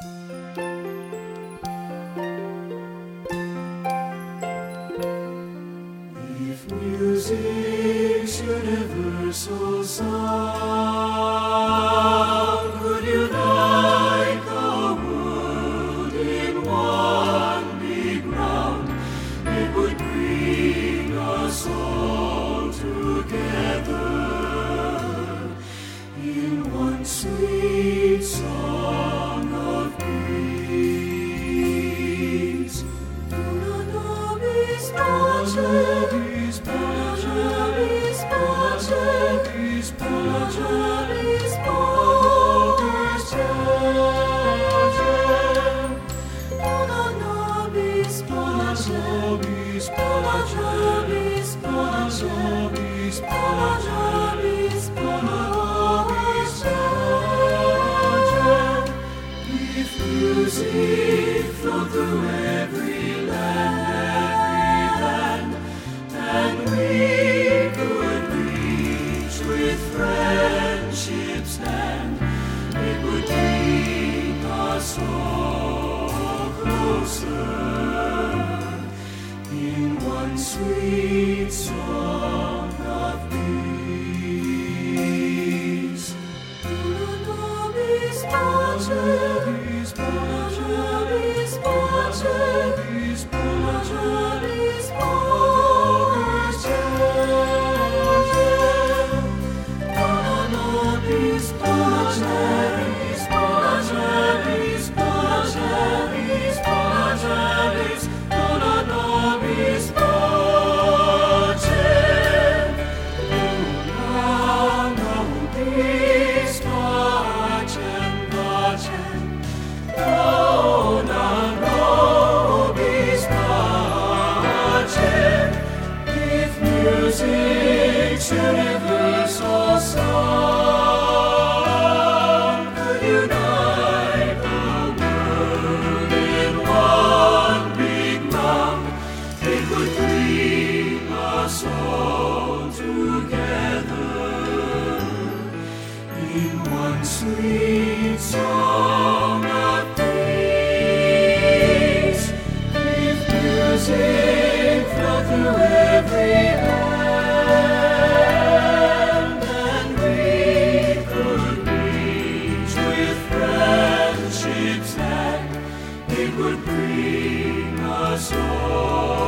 If music's universal sound could unite the world in one big round, it would bring us all together in one sweet song of peace. Una nobis pacem, pacem, pacem, pacem. Una nobis pacem, pacem, pacem, pacem. If music flowed through every land, and we could reach with friendship's hand, it would bring us all closer in one sweet song of peace. Una nobis pacem, pacem, pacem, music's universal sound could unite the world in one big round, it would bring us all together in one sweet song of peace. If music flowed through every land, and we could reach with friendship's hand, it would bring us all